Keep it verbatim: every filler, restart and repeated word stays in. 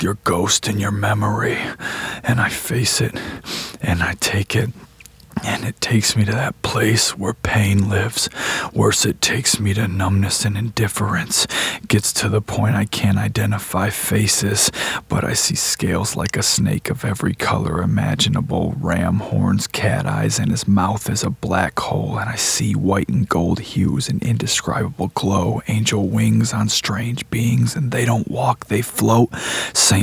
your ghost in your memory, and I face it, and I take it, and it takes me to that place where pain lives. Worse, it takes me to numbness and indifference. Gets to the point I can't identify faces, but I see scales like a snake of every color imaginable. Ram horns, cat eyes, and his mouth is a black hole. And I see white and gold hues and indescribable glow. Angel wings on strange beings, and they don't walk, they float. Saint